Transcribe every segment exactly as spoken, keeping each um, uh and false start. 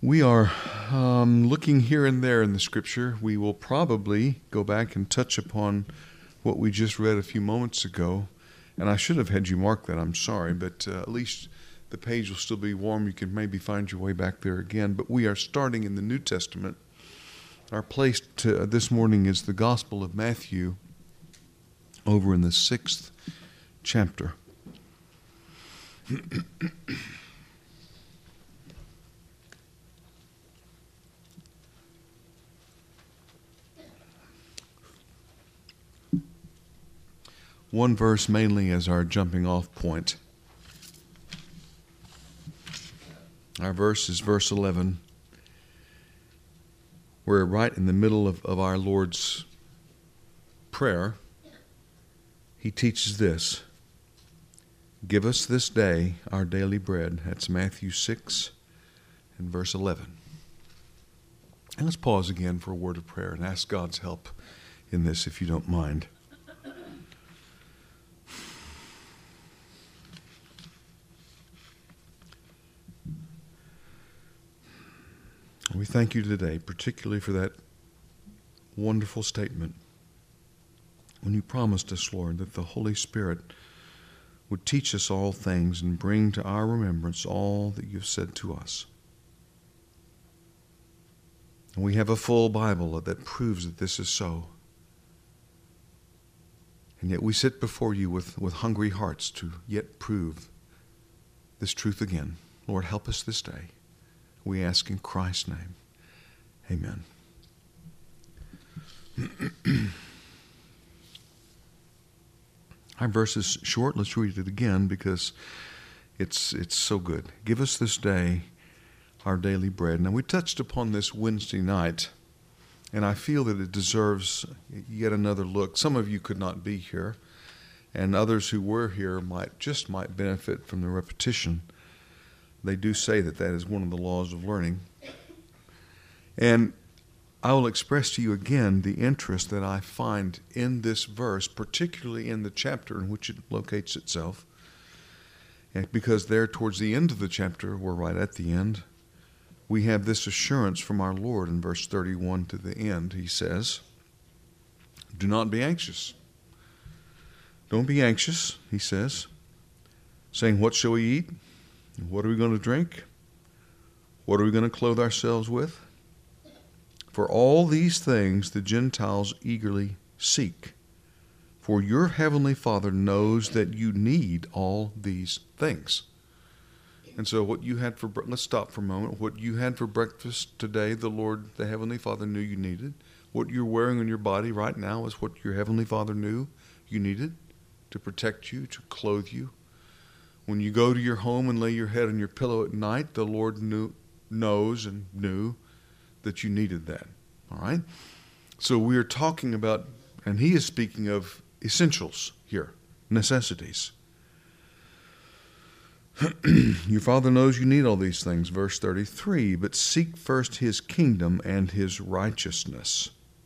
We are um, looking here and there in the Scripture. We will probably go back and touch upon what we just read a few moments ago. And I should have had you mark that, I'm sorry, but uh, at least the page will still be warm. You can maybe find your way back there again. But we are starting in the New Testament. Our place to, uh, this morning is the Gospel of Matthew over in the sixth chapter. One verse mainly as our jumping off point. Our verse is verse eleven. We're right in the middle of, of our Lord's prayer. He teaches this: give us this day our daily bread. That's Matthew six and verse eleven. And let's pause again for a word of prayer and ask God's help in this, if you don't mind. We thank you today, particularly for that wonderful statement when you promised us, Lord, that the Holy Spirit would teach us all things and bring to our remembrance all that you've said to us. And we have a full Bible that proves that this is so. And yet we sit before you with, with hungry hearts to yet prove this truth again. Lord, help us this day. We ask in Christ's name. Amen. Our verse is short. Let's read it again because it's it's so good. Give us this day our daily bread. Now, we touched upon this Wednesday night, and I feel that it deserves yet another look. Some of you could not be here, and others who were here might just might benefit from the repetition. They do say that that is one of the laws of learning. And I will express to you again the interest that I find in this verse, particularly in the chapter in which it locates itself. And because there towards the end of the chapter, we're right at the end, we have this assurance from our Lord in verse thirty-one to the end. He says, do not be anxious. Don't be anxious, he says, saying, what shall we eat? What are we going to drink? What are we going to clothe ourselves with? For all these things the Gentiles eagerly seek. For your heavenly Father knows that you need all these things. And so what you had for, let's stop for a moment. What you had for breakfast today, the Lord, the Heavenly Father knew you needed. What you're wearing on your body right now is what your Heavenly Father knew you needed to protect you, to clothe you. When you go to your home and lay your head on your pillow at night, the Lord knew, knows and knew that you needed that. All right? So we are talking about, and he is speaking of essentials here, necessities. Your Father knows you need all these things. Verse thirty-three, but seek first his kingdom and his righteousness.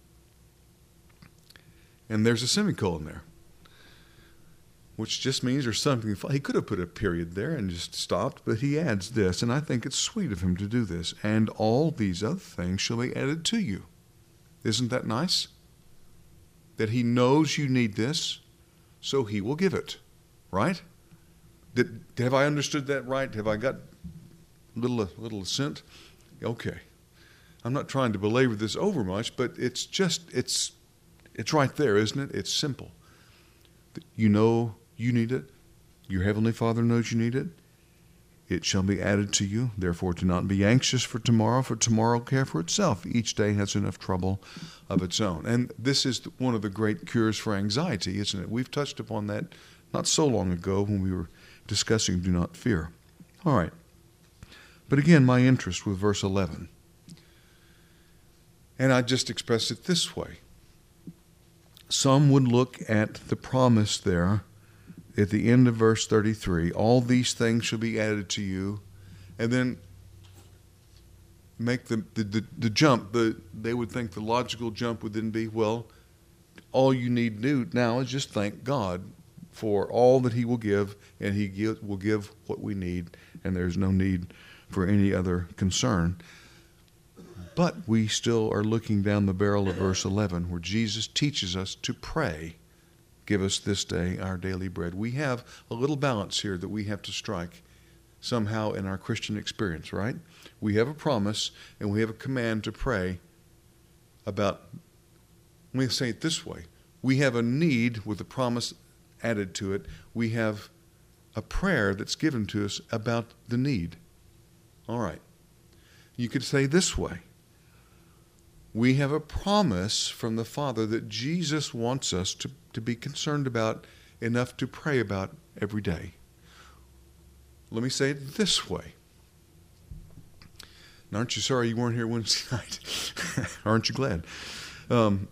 And there's a semicolon there, which just means there's something. He could have put a period there and just stopped, but he adds this, and I think it's sweet of him to do this. And all these other things shall be added to you. Isn't that nice? That he knows you need this, so he will give it. Right? Did, have I understood that right? Have I got a little, little assent? Okay. I'm not trying to belabor this over much, but it's just, it's, it's right there, isn't it? It's simple. You know you need it. Your Heavenly Father knows you need it. It shall be added to you. Therefore, do not be anxious for tomorrow, for tomorrow will care for itself. Each day has enough trouble of its own. And this is one of the great cures for anxiety, isn't it? We've touched upon that not so long ago when we were discussing do not fear. All right. But again, my interest with verse eleven. And I just expressed it this way. Some would look at the promise there at the end of verse thirty-three, all these things shall be added to you, and then make the, the, the, the jump. The, they would think the logical jump would then be, well, all you need to do now is just thank God for all that he will give, and he give, will give what we need, and there's no need for any other concern. But we still are looking down the barrel of verse eleven, where Jesus teaches us to pray, give us this day our daily bread. We have a little balance here that we have to strike somehow in our Christian experience, right? We have a promise and we have a command to pray about, let me say it this way. We have a need with a promise added to it. We have a prayer that's given to us about the need. All right. You could say this way. We have a promise from the Father that Jesus wants us to, to be concerned about enough to pray about every day. Let me say it this way. And aren't you sorry you weren't here Wednesday night? Aren't you glad? Um,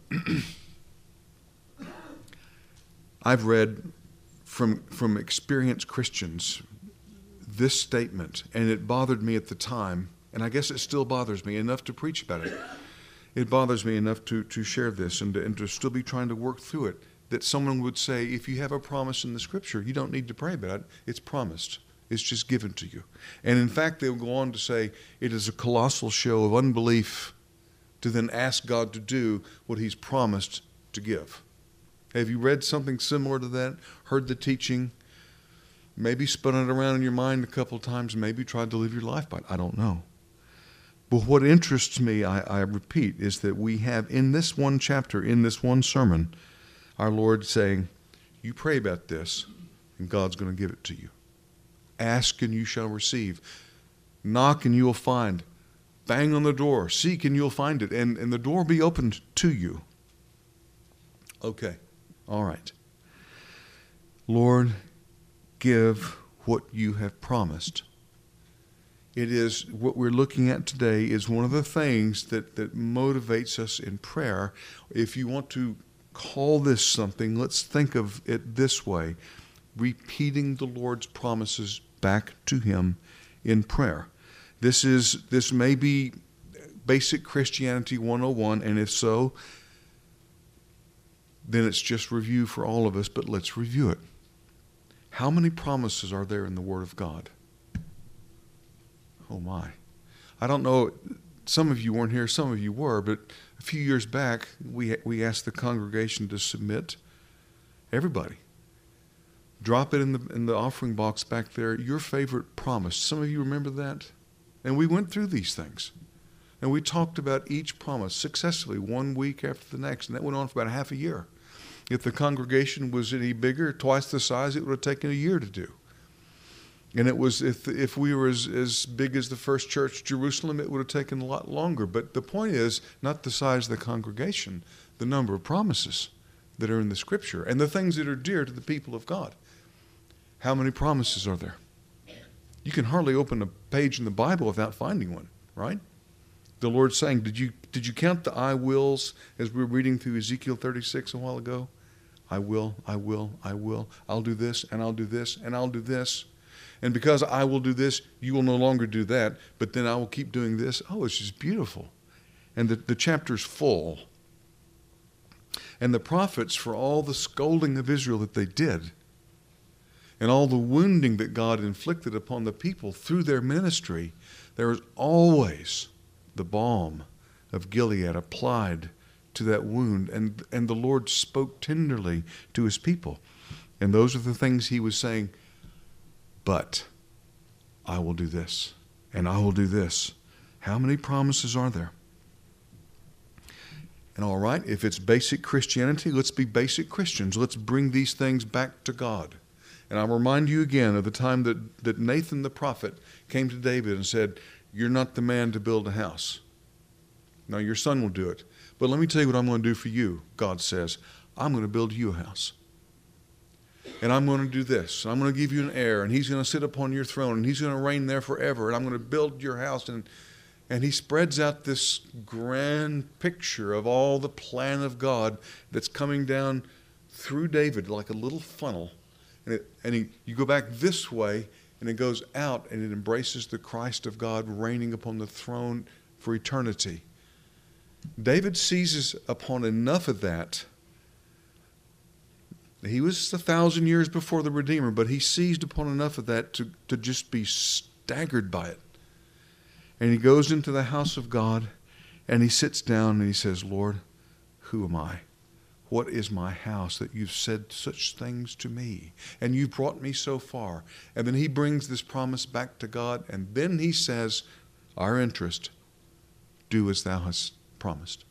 I've read from, from experienced Christians this statement, and it bothered me at the time, and I guess it still bothers me enough to preach about it. It bothers me enough to, to share this and to, and to still be trying to work through it, that someone would say, if you have a promise in the Scripture, you don't need to pray about it. It's promised. It's just given to you. And in fact, they'll go on to say it is a colossal show of unbelief to then ask God to do what He's promised to give. Have you read something similar to that? Heard the teaching? Maybe spun it around in your mind a couple of times, maybe tried to live your life by it. I don't know. But what interests me, I, I repeat, is that we have in this one chapter, in this one sermon, our Lord saying, you pray about this, and God's going to give it to you. Ask and you shall receive. Knock and you will find. Bang on the door. Seek and you'll find it. And, and the door will be opened to you. Okay. All right. Lord, give what you have promised. It is what we're looking at today is one of the things that, that motivates us in prayer. If you want to call this something, let's think of it this way. Repeating the Lord's promises back to Him in prayer. This is this may be basic Christianity one oh one, and if so, then it's just review for all of us, but let's review it. How many promises are there in the Word of God? Oh my. I don't know, some of you weren't here, some of you were, but a few years back, we we asked the congregation to submit, everybody. Drop it in the in the offering box back there, your favorite promise. Some of you remember that? And we went through these things. And we talked about each promise successfully, one week after the next, and that went on for about half a year. If the congregation was any bigger, twice the size, it would have taken a year to do. And it was if if we were as, as big as the first church, Jerusalem, it would have taken a lot longer. But the point is not the size of the congregation, the number of promises that are in the Scripture and the things that are dear to the people of God. How many promises are there? You can hardly open a page in the Bible without finding one, right? The Lord's saying, did you did you count the I wills as we were reading through Ezekiel thirty-six a while ago? I will, I will, I will. I'll do this, and I'll do this, and I'll do this. And because I will do this, you will no longer do that, but then I will keep doing this. Oh, it's just beautiful. And the, the chapter's full. And the prophets, for all the scolding of Israel that they did, and all the wounding that God inflicted upon the people through their ministry, there was always the balm of Gilead applied to that wound. And, and the Lord spoke tenderly to His people. And those are the things He was saying, but I will do this, and I will do this. How many promises are there? And all right, if it's basic Christianity, let's be basic Christians. Let's bring these things back to God. And I'll remind you again of the time that, that Nathan the prophet came to David and said, you're not the man to build a house. No, your son will do it. But let me tell you what I'm going to do for you, God says. I'm going to build you a house. And I'm going to do this. I'm going to give you an heir, and he's going to sit upon your throne, and he's going to reign there forever, and I'm going to build your house. And, and he spreads out this grand picture of all the plan of God that's coming down through David like a little funnel. And, it, and he, you go back this way, and it goes out, and it embraces the Christ of God reigning upon the throne for eternity. David seizes upon enough of that. He was a thousand years before the Redeemer, but he seized upon enough of that to, to just be staggered by it. And he goes into the house of God, And he sits down and he says, Lord, who am I? What is my house that you've said such things to me? And you've brought me so far. And then he brings this promise back to God. And then he says, our interest, do as thou hast promised.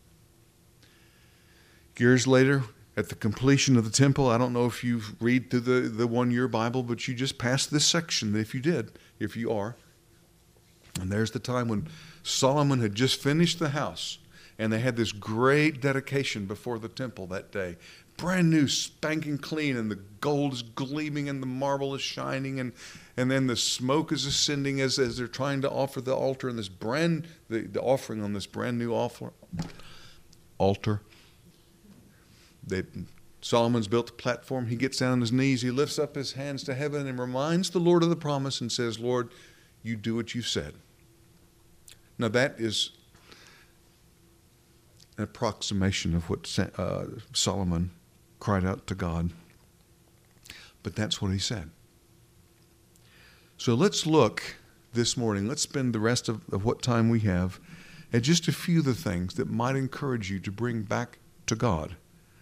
Years later, at the completion of the temple, I don't know if you read through the, the one-year Bible, but you just passed this section, if you did, if you are. And there's the time when Solomon had just finished the house. And they had this great dedication before the temple that day. Brand new, spanking clean, and the gold is gleaming and the marble is shining, and, and then the smoke is ascending as, as they're trying to offer the altar, and this brand the, the offering on this brand new offer, altar. They, Solomon's built a platform. He gets down on his knees. He lifts up his hands to heaven and reminds the Lord of the promise and says, Lord, you do what you said. Now that is an approximation of what uh, Solomon cried out to God. But that's what he said. So let's look this morning, let's spend the rest of, of what time we have at just a few of the things that might encourage you to bring back to God.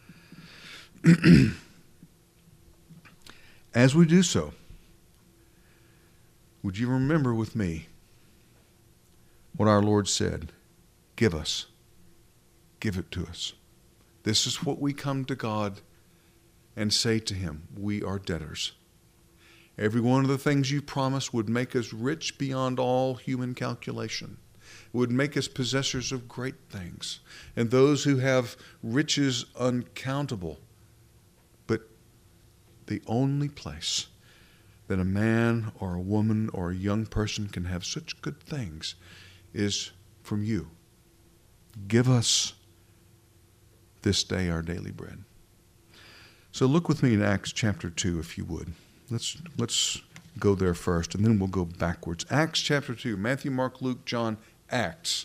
As we do so, would you remember with me what our Lord said? Give us. Give it to us. This is what we come to God and say to him. We are debtors. Every one of the things you promised would make us rich beyond all human calculation. It would make us possessors of great things. And those who have riches uncountable. But the only place that a man or a woman or a young person can have such good things is from you. Give us this day our daily bread. So look with me in Acts chapter two, if you would. Let's let's go there first, and then we'll go backwards. Acts chapter two, Matthew, Mark, Luke, John, Acts.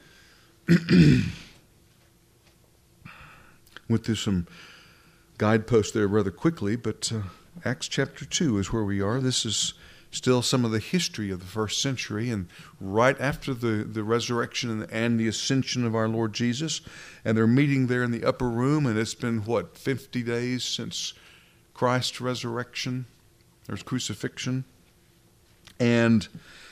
Went through some guideposts there rather quickly, but uh, Acts chapter two is where we are. This is still some of the history of the first century, and right after the, the resurrection and the, and the ascension of our Lord Jesus. And they're meeting there in the upper room, and it's been, what, fifty days since Christ's resurrection, or his crucifixion. And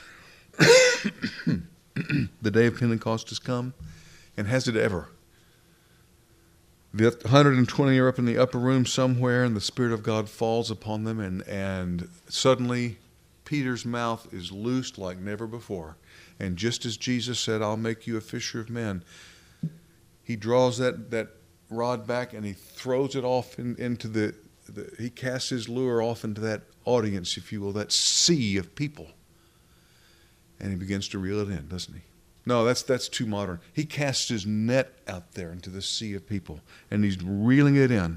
the day of Pentecost has come, and has it ever? The one hundred twenty are up in the upper room somewhere, and the Spirit of God falls upon them, and, and suddenly Peter's mouth is loosed like never before. And just as Jesus said, I'll make you a fisher of men, he draws that, that rod back and he throws it off in, into the, the, he casts his lure off into that audience, if you will, that sea of people. And he begins to reel it in, doesn't he? No, that's that's too modern. He casts his net out there into the sea of people, and he's reeling it in.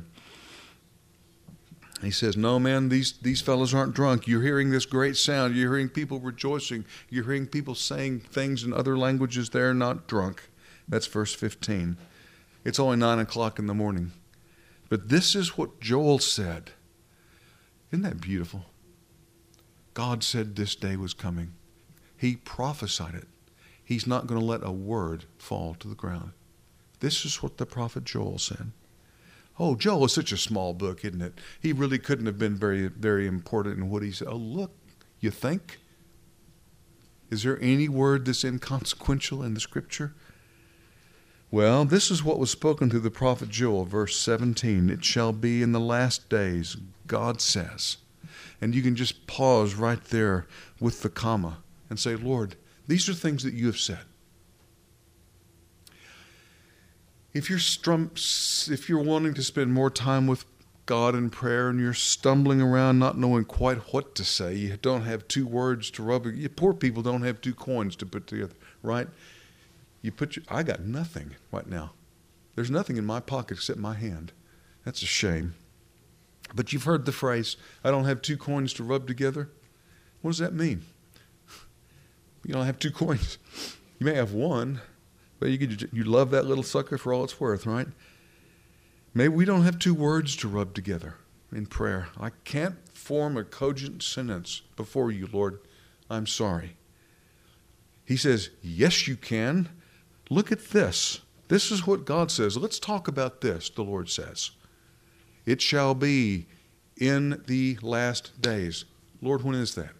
He says, no, man, these, these fellows aren't drunk. You're hearing this great sound. You're hearing people rejoicing. You're hearing people saying things in other languages. They're not drunk. That's verse fifteen. It's only nine o'clock in the morning. But this is what Joel said. Isn't that beautiful? God said this day was coming. He prophesied it. He's not going to let a word fall to the ground. This is what the prophet Joel said. Oh, Joel is such a small book, isn't it? He really couldn't have been very, very important in what he said. Oh, look, you think? Is there any word that's inconsequential in the Scripture? Well, this is what was spoken through the prophet Joel, verse seventeen. It shall be in the last days, God says. And you can just pause right there with the comma and say, Lord, these are things that you have said. If you're strum- if you're wanting to spend more time with God in prayer and you're stumbling around not knowing quite what to say, you don't have two words to rub. You poor people don't have two coins to put together, right? You put your, I got nothing right now. There's nothing in my pocket except my hand. That's a shame. But you've heard the phrase, I don't have two coins to rub together. What does that mean? You don't have two coins. You may have one, but you could, you love that little sucker for all it's worth, right? Maybe we don't have two words to rub together in prayer. I can't form a cogent sentence before you, Lord. I'm sorry. He says, yes, you can. Look at this. This is what God says. Let's talk about this, the Lord says. It shall be in the last days. Lord, when is that?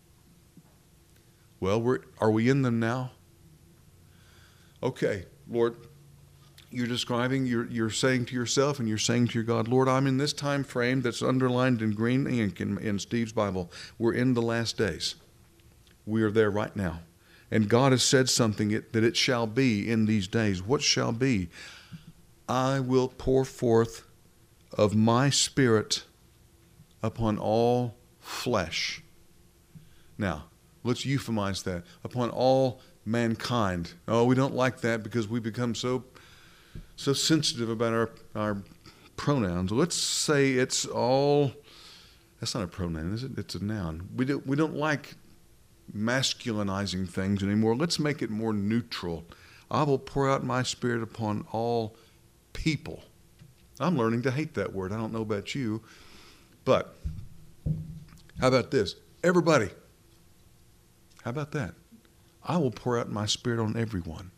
Well, we're, are we in them now? Okay, Lord, you're describing, you're, you're saying to yourself and you're saying to your God, Lord, I'm in this time frame that's underlined in green ink in, in Steve's Bible. We're in the last days. We are there right now. And God has said something it, that it shall be in these days. What shall be? I will pour forth of my Spirit upon all flesh. Now, let's euphemize that. Upon all mankind. Oh, we don't like that because we become so so sensitive about our, our pronouns. Let's say it's all, that's not a pronoun, is it? It's a noun. We don't, we don't like masculinizing things anymore. Let's make it more neutral. I will pour out my Spirit upon all people. I'm learning to hate that word. I don't know about you. But how about this? Everybody. How about that? I will pour out my Spirit on everyone.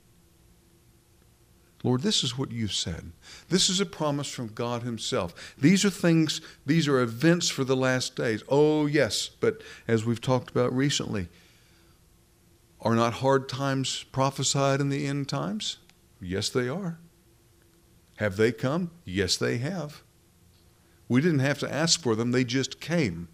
Lord, this is what you've said. This is a promise from God himself. These are things, these are events for the last days. Oh, yes, but as we've talked about recently, are not hard times prophesied in the end times? Yes, they are. Have they come? Yes, they have. We didn't have to ask for them. They just came.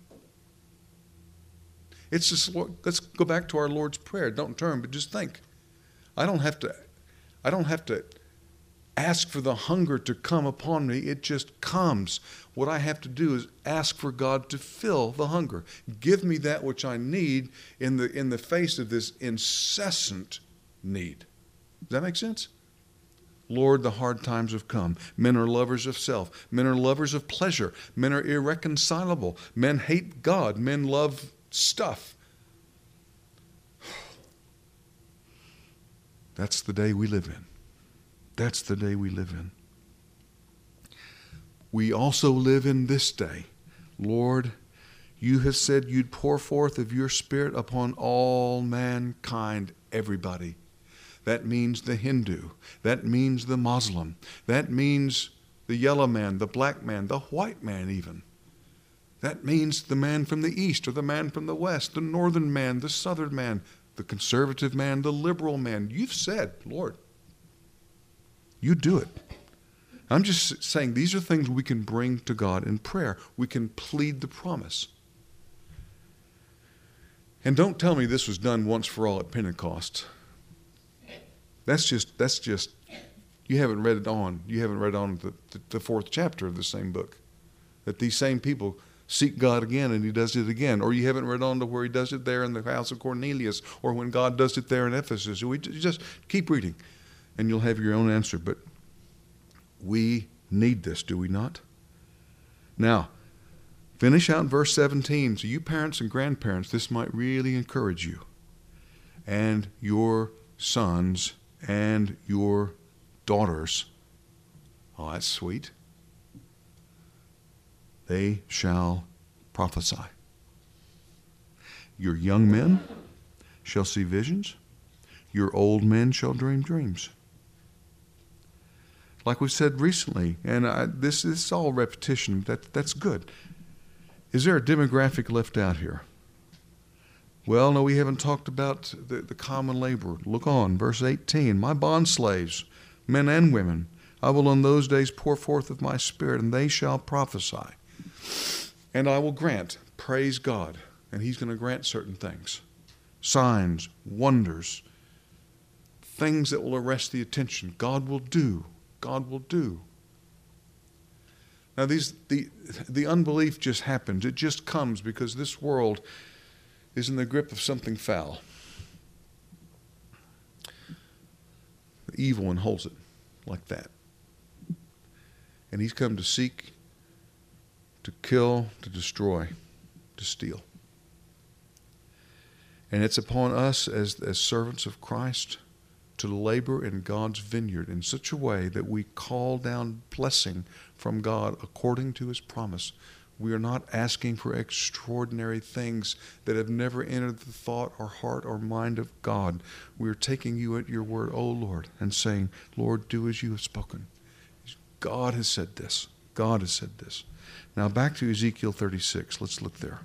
It's just, let's go back to our Lord's Prayer. Don't turn, but just think. I don't have to, I don't have to ask for the hunger to come upon me. It just comes. What I have to do is ask for God to fill the hunger. Give me that which I need in the, in the face of this incessant need. Does that make sense? Lord, the hard times have come. Men are lovers of self. Men are lovers of pleasure. Men are irreconcilable. Men hate God. Men love stuff. That's the day we live in. That's the day we live in. We also live in this day. Lord, you have said you'd pour forth of your Spirit upon all mankind, everybody. That means the Hindu. That means the Muslim. That means the yellow man, the black man, the white man even. That means the man from the east or the man from the west, the northern man, the southern man, the conservative man, the liberal man. You've said, Lord, you do it. I'm just saying these are things we can bring to God in prayer. We can plead the promise. And don't tell me this was done once for all at Pentecost. That's just, that's just, you haven't read it on. You haven't read on the, the, the fourth chapter of the same book. That these same people seek God again and he does it again. Or you haven't read on to where he does it there in the house of Cornelius or when God does it there in Ephesus. We just keep reading and you'll have your own answer. But we need this, do we not? Now, finish out verse seventeen. So you parents and grandparents, this might really encourage you. And your sons and your daughters. Oh, that's sweet. They shall prophesy. Your young men shall see visions. Your old men shall dream dreams. Like we said recently, and I, this, this is all repetition, that, that's good. Is there a demographic left out here? Well, no, we haven't talked about the, the common laborer. Look on, verse eighteen. My bondslaves, men and women, I will in those days pour forth of my Spirit, and they shall prophesy. And I will grant, praise God, and he's going to grant certain things. Signs, wonders, things that will arrest the attention. God will do. God will do. Now, these the the unbelief just happens. It just comes because this world is in the grip of something foul. The evil one holds it like that. And he's come to seek, to kill, to destroy, to steal. And it's upon us as, as servants of Christ to labor in God's vineyard in such a way that we call down blessing from God according to his promise. We are not asking for extraordinary things that have never entered the thought or heart or mind of God. We are taking you at your word, oh Lord, and saying, Lord, do as you have spoken. God has said this. God has said this. Now back to Ezekiel thirty-six. Let's look there.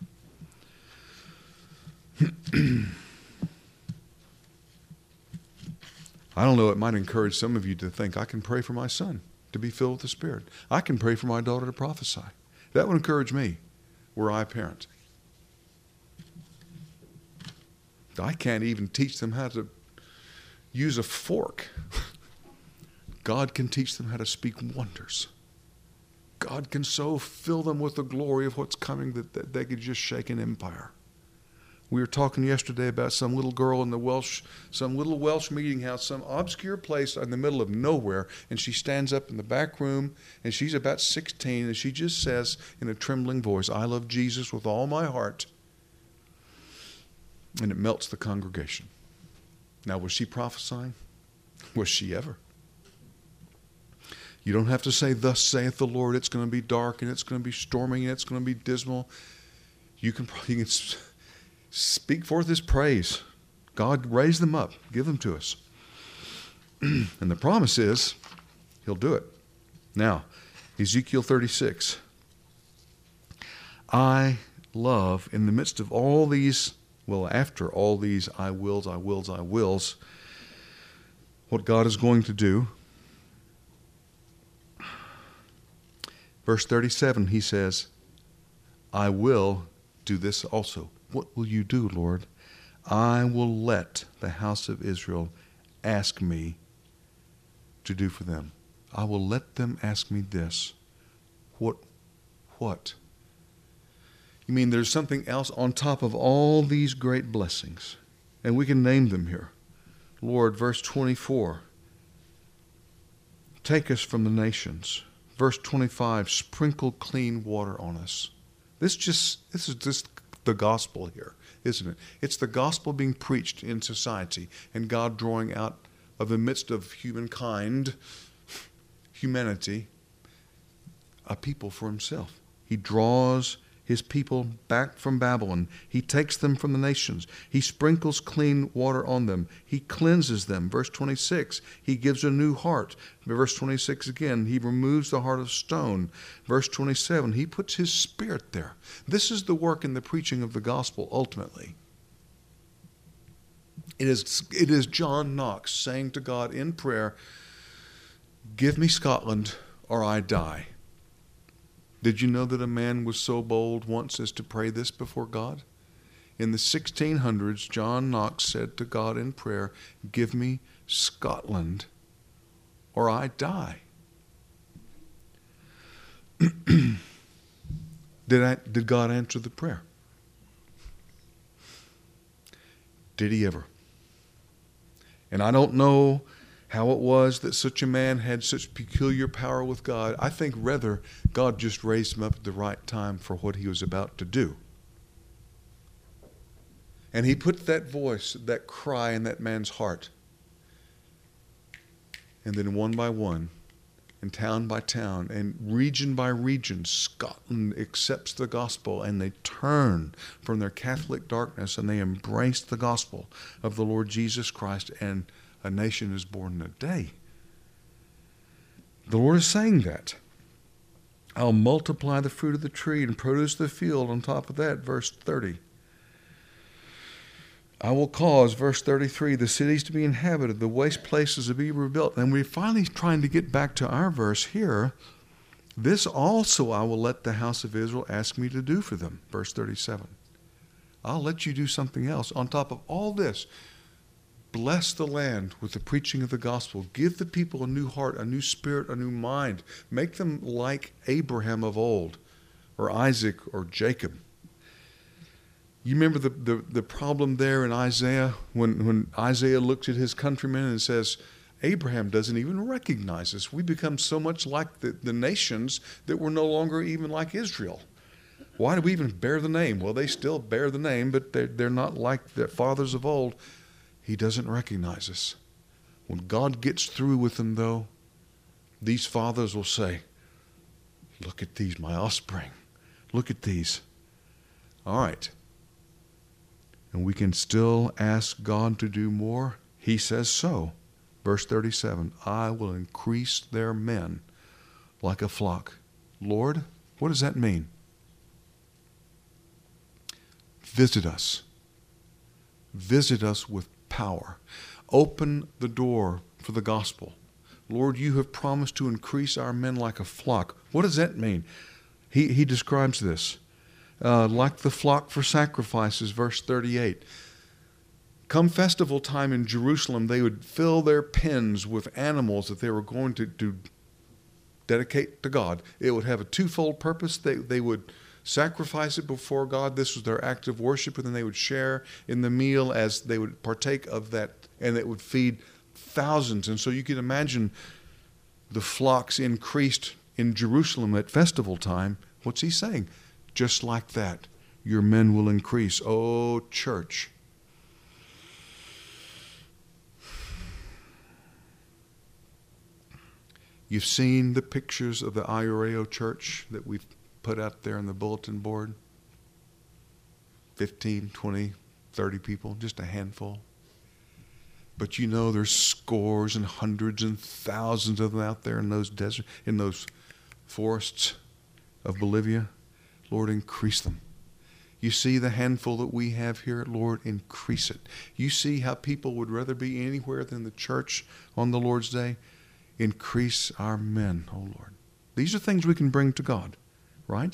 I don't know, it might encourage some of you to think, I can pray for my son to be filled with the Spirit. I can pray for my daughter to prophesy. That would encourage me, were I a parent. I can't even teach them how to use a fork. God can teach them how to speak wonders. God can so fill them with the glory of what's coming that, that they could just shake an empire. We were talking yesterday about some little girl in the Welsh, some little Welsh meeting house, some obscure place in the middle of nowhere, and she stands up in the back room, and she's about sixteen, and she just says in a trembling voice, I love Jesus with all my heart. And it melts the congregation. Now, was she prophesying? Was she ever? You don't have to say, thus saith the Lord, it's going to be dark, and it's going to be stormy, and it's going to be dismal. You can, you can speak forth His praise. God, raise them up. Give them to us. And the promise is, He'll do it. Now, Ezekiel thirty-six. I love, in the midst of all these, well, after all these I wills, I wills, I wills, what God is going to do. Verse thirty-seven, He says, I will do this also. What will you do, Lord? I will let the house of Israel ask me to do for them. I will let them ask me this. What? What? You mean there's something else on top of all these great blessings? And we can name them here. Lord, verse twenty-four, take us from the nations. Verse twenty-five, sprinkle clean water on us. This just this is just the gospel here, isn't it? It's the gospel being preached in society and God drawing out of the midst of humankind, humanity, a people for Himself. He draws His people back from Babylon. He takes them from the nations. He sprinkles clean water on them. He cleanses them. Verse twenty-six, He gives a new heart. Verse twenty-six again, He removes the heart of stone. Verse twenty-seven, He puts His Spirit there. This is the work in the preaching of the gospel ultimately. It is, it is John Knox saying to God in prayer, give me Scotland or I die. Did you know that a man was so bold once as to pray this before God? In the sixteen hundreds, John Knox said to God in prayer, give me Scotland or I die. did, I, did God answer the prayer? Did He ever? And I don't know how it was that such a man had such peculiar power with God. I think rather God just raised him up at the right time for what He was about to do. And He put that voice, that cry in that man's heart. And then one by one, and town by town, and region by region, Scotland accepts the gospel, and they turn from their Catholic darkness, and they embrace the gospel of the Lord Jesus Christ, and a nation is born in a day. The Lord is saying that. I'll multiply the fruit of the tree and produce the field. On top of that, verse thirty. I will cause, verse thirty-three, the cities to be inhabited, the waste places to be rebuilt. And we're finally trying to get back to our verse here. This also I will let the house of Israel ask me to do for them. Verse thirty-seven. I'll let you do something else. On top of all this, bless the land with the preaching of the gospel. Give the people a new heart, a new spirit, a new mind. Make them like Abraham of old, or Isaac, or Jacob. You remember the, the, the problem there in Isaiah, when, when Isaiah looks at his countrymen and says, Abraham doesn't even recognize us. We become so much like the, the nations that we're no longer even like Israel. Why do we even bear the name? Well, they still bear the name, but they're, they're not like their fathers of old. He doesn't recognize us. When God gets through with them, though, these fathers will say, look at these, my offspring. Look at these. All right. And we can still ask God to do more. He says so. Verse thirty-seven, I will increase their men like a flock. Lord, what does that mean? Visit us. Visit us with power. Open the door for the gospel. Lord, you have promised to increase our men like a flock. What does that mean? He, he describes this. Uh, like the flock for sacrifices, verse thirty-eight. Come festival time in Jerusalem, they would fill their pens with animals that they were going to, to dedicate to God. It would have a twofold purpose. They, they would sacrifice it before God. This was their act of worship, and then they would share in the meal as they would partake of that, and it would feed thousands. And so you can imagine the flocks increased in Jerusalem at festival time. What's he saying? Just like that, your men will increase. Oh, church. You've seen the pictures of the Ioreo church that we've put out there on the bulletin board. fifteen, twenty, thirty people, just a handful. But you know there's scores and hundreds and thousands of them out there in those desert, in those forests of Bolivia. Lord, increase them. You see the handful that we have here, Lord, increase it. You see how people would rather be anywhere than the church on the Lord's day? Increase our men, oh Lord. These are things we can bring to God, right?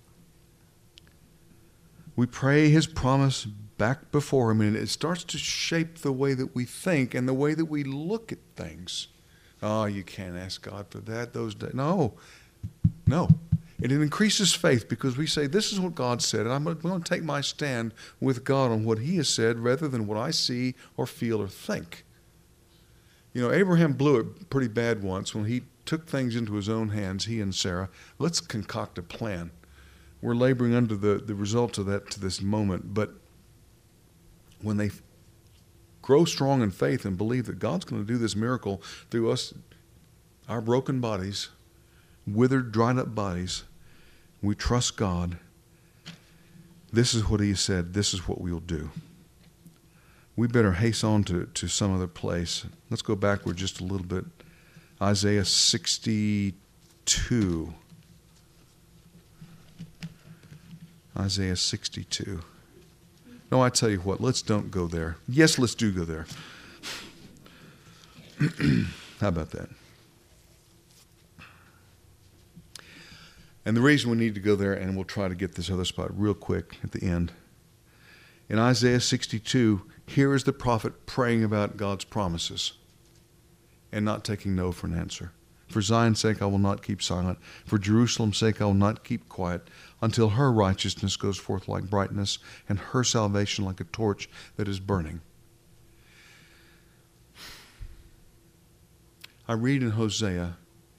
We pray his promise back before him, and it starts to shape the way that we think and the way that we look at things. Oh, you can't ask God for that those days. No, no. And it increases faith because we say, this is what God said, and I'm going to take my stand with God on what he has said rather than what I see or feel or think. You know, Abraham blew it pretty bad once when he took things into his own hands, he and Sarah. Let's concoct a plan. We're laboring under the, the results of that to this moment, but when they grow strong in faith and believe that God's going to do this miracle through us, our broken bodies, withered, dried up bodies, we trust God. This is what he said. This is what we'll do. We better hasten on to, to some other place. Let's go backward just a little bit. Isaiah sixty-two. Isaiah sixty-two. No, I tell you what, let's don't go there. Yes, let's do go there. How about that? And the reason we need to go there, and we'll try to get this other spot real quick at the end. In Isaiah sixty-two, here is the prophet praying about God's promises and not taking no for an answer. For Zion's sake I will not keep silent. For Jerusalem's sake I will not keep quiet until her righteousness goes forth like brightness and her salvation like a torch that is burning. I read in Hosea,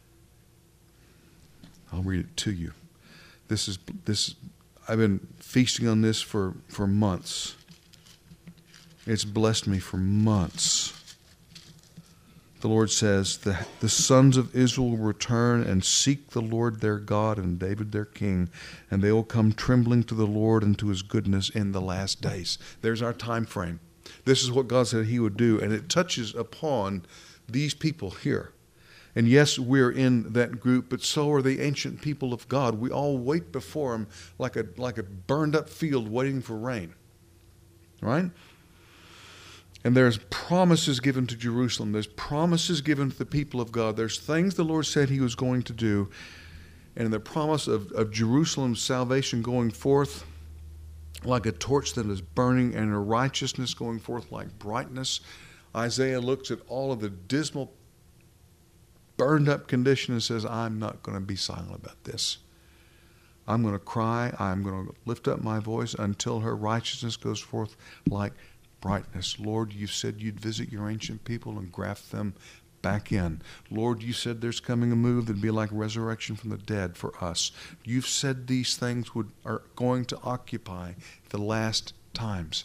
I'll read it to you. This is this. I've been feasting on this for, for months. It's blessed me for months. The Lord says, the, the sons of Israel will return and seek the Lord their God and David their king, and they will come trembling to the Lord and to his goodness in the last days. There's our time frame. This is what God said he would do, and it touches upon these people here. And yes, we're in that group, but so are the ancient people of God. We all wait before him like a like a burned up field waiting for rain. Right? And there's promises given to Jerusalem. There's promises given to the people of God. There's things the Lord said he was going to do. And the promise of, of Jerusalem's salvation going forth like a torch that is burning, and her righteousness going forth like brightness. Isaiah looks at all of the dismal, burned up condition and says, I'm not going to be silent about this. I'm going to cry. I'm going to lift up my voice until her righteousness goes forth like brightness. Lord, you said you'd visit your ancient people and graft them back in. Lord, you said there's coming a move that'd be like resurrection from the dead for us. You've said these things would are going to occupy the last times.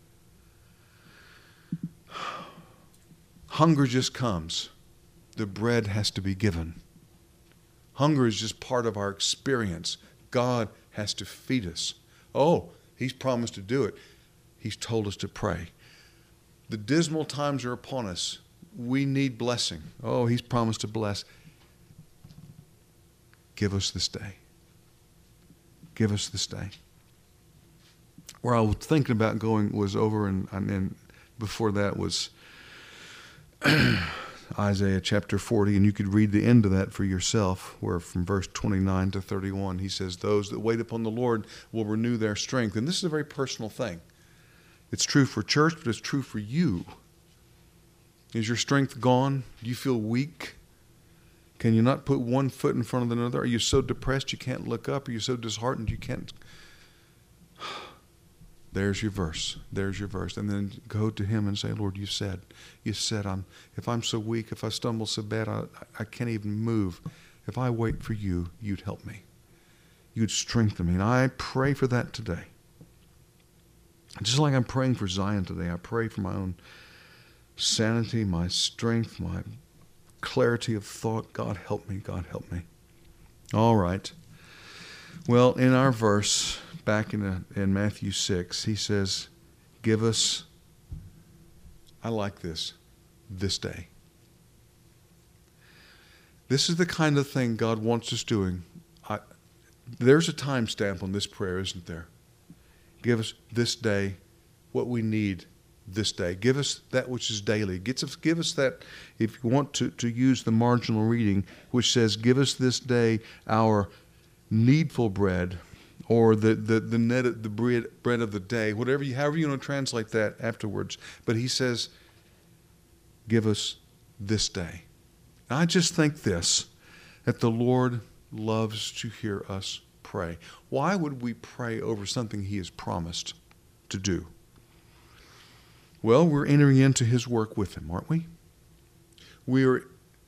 Hunger just comes. The bread has to be given. Hunger is just part of our experience. God has to feed us. Oh, he's promised to do it. He's told us to pray. The dismal times are upon us. We need blessing. Oh, he's promised to bless. Give us this day. Give us this day. Where I was thinking about going was over, and, and before that was Isaiah chapter forty, and you could read the end of that for yourself, where from verse twenty-nine to thirty-one, he says, those that wait upon the Lord will renew their strength. And this is a very personal thing. It's true for church, but it's true for you. Is your strength gone? Do you feel weak? Can you not put one foot in front of another? Are you so depressed you can't look up? Are you so disheartened you can't? There's your verse. There's your verse. And then go to him and say, Lord, you said, you said, I'm, if I'm so weak, if I stumble so bad, I, I can't even move. If I wait for you, you'd help me. You'd strengthen me. And I pray for that today. Just like I'm praying for Zion today, I pray for my own sanity, my strength, my clarity of thought. God help me. God help me. All right. Well, in our verse, back in, a, in Matthew six, he says, give us, I like this, this day. This is the kind of thing God wants us doing. I, there's a time stamp on this prayer, isn't there? Give us this day what we need this day. Give us that which is daily. Give us, give us that, if you want to, to use the marginal reading, which says, give us this day our needful bread, or the the the, net, the bread, bread of the day, whatever you, however you want to translate that afterwards. But he says, give us this day. And I just think this, that the Lord loves to hear us pray. Why would we pray over something he has promised to do? Well, we're entering into his work with him, aren't we? We are,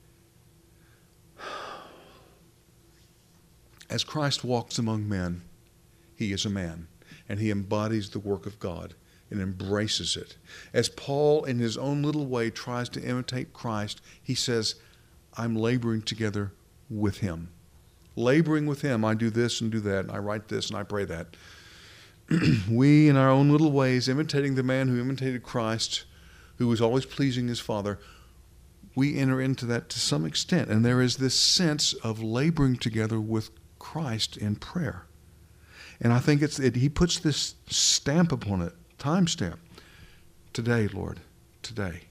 as Christ walks among men, he is a man, and he embodies the work of God and embraces it. As Paul, in his own little way, tries to imitate Christ, he says, I'm laboring together with him. Laboring with him, I do this and do that, and I write this and I pray that. We, in our own little ways, imitating the man who imitated Christ, who was always pleasing his Father, we enter into that to some extent. And there is this sense of laboring together with Christ in prayer. And I think it's it, he puts this stamp upon it, time stamp. Today, Lord, today.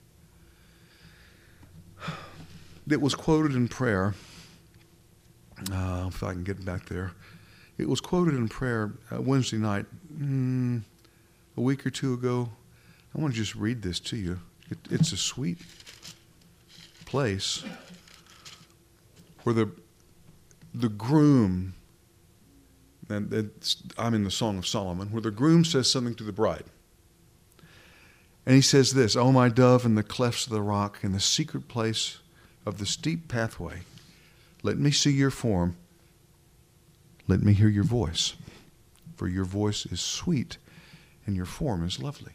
It was quoted in prayer. Uh, if I can get back there. It was quoted in prayer uh, Wednesday night, mm, a week or two ago. I want to just read this to you. It, it's a sweet place where the the groom, and it's, I'm in the Song of Solomon, where the groom says something to the bride. And he says this, O my dove, in the clefts of the rock, in the secret place of the steep pathway, let me see your form. Let me hear your voice. For your voice is sweet and your form is lovely.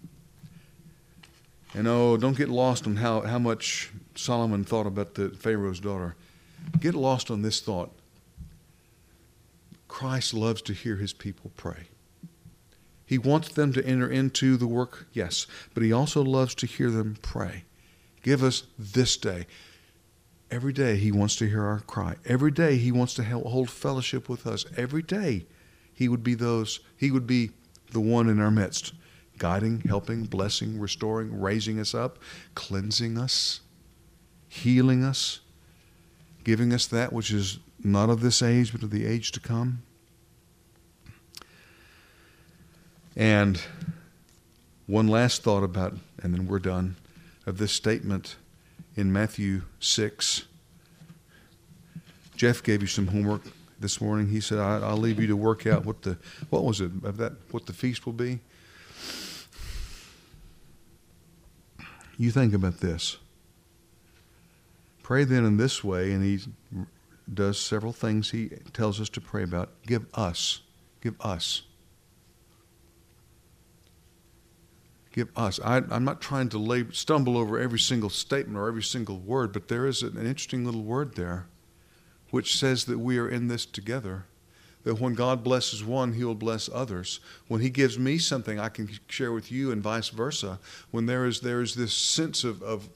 And oh, don't get lost on how, how much Solomon thought about the Pharaoh's daughter. Get lost on this thought. Christ loves to hear his people pray. He wants them to enter into the work, yes, but he also loves to hear them pray. Give us this day. Every day he wants to hear our cry. Every day he wants to hold fellowship with us. Every day he would be those, he would be the one in our midst, guiding, helping, blessing, restoring, raising us up, cleansing us, healing us, giving us that which is not of this age, but of the age to come. And one last thought about, and then we're done, of this statement in Matthew six. Jeff gave you some homework this morning. He said, I, I'll leave you to work out what the, what was it, of that, what the feast will be. You think about this. Pray then in this way, and he does several things he tells us to pray about. Give us. Give us. Give us. I, I'm not trying to lay, stumble over every single statement or every single word, but there is an interesting little word there which says that we are in this together, that when God blesses one, He will bless others. When He gives me something, I can share with you, and vice versa. When there is there is this sense of, of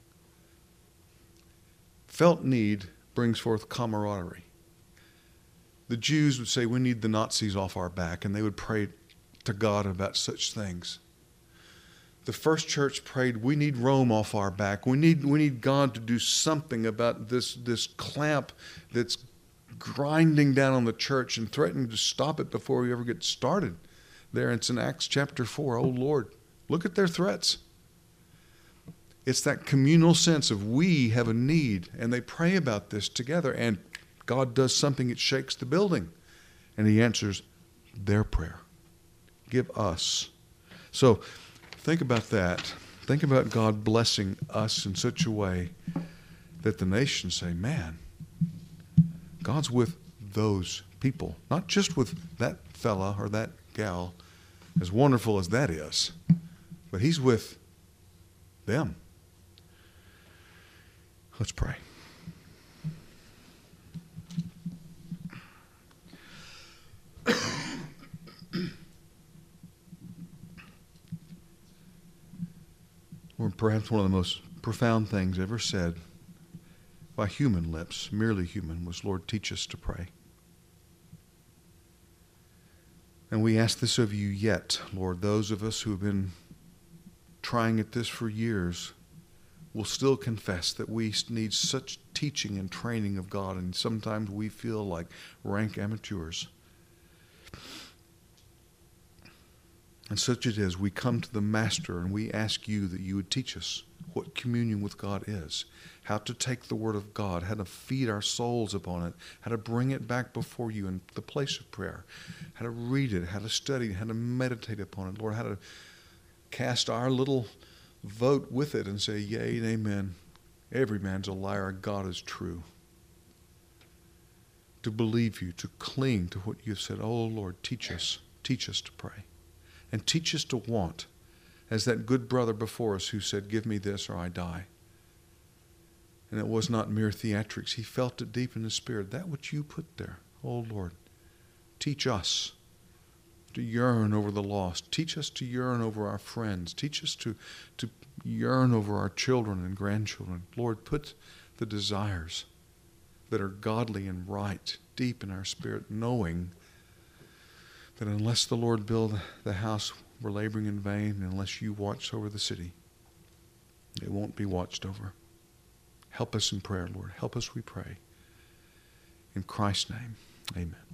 felt need brings forth camaraderie. The Jews would say, we need the Nazis off our back, and they would pray to God about such things. The first church prayed, we need Rome off our back. We need, we need God to do something about this, this clamp that's grinding down on the church and threatening to stop it before we ever get started. There, it's in Acts chapter four. Oh, Lord, look at their threats. It's that communal sense of we have a need, and they pray about this together, and God does something, it shakes the building, and He answers their prayer. Give us. So think about that. Think about God blessing us in such a way that the nations say, man, God's with those people, not just with that fella or that gal, as wonderful as that is, but He's with them. Let's pray. Or perhaps one of the most profound things ever said by human lips, merely human, was, Lord, teach us to pray. And we ask this of you yet, Lord. Those of us who have been trying at this for years will still confess that we need such teaching and training of God, and sometimes we feel like rank amateurs. And such it is, we come to the Master and we ask you that you would teach us what communion with God is, how to take the Word of God, how to feed our souls upon it, how to bring it back before you in the place of prayer, how to read it, how to study, how to meditate upon it, Lord, how to cast our little vote with it and say, yea and amen. Every man's a liar, God is true. To believe you, to cling to what you've said. Oh, Lord, teach us, teach us to pray. And teach us to want, as that good brother before us who said, give me this or I die. And it was not mere theatrics. He felt it deep in his spirit. That which you put there. Oh, Lord, teach us to yearn over the lost. Teach us to yearn over our friends. Teach us to, to yearn over our children and grandchildren. Lord, put the desires that are godly and right deep in our spirit, knowing that unless the Lord build the house, we're laboring in vain, and unless you watch over the city, it won't be watched over. Help us in prayer, Lord. Help us, we pray. In Christ's name, amen.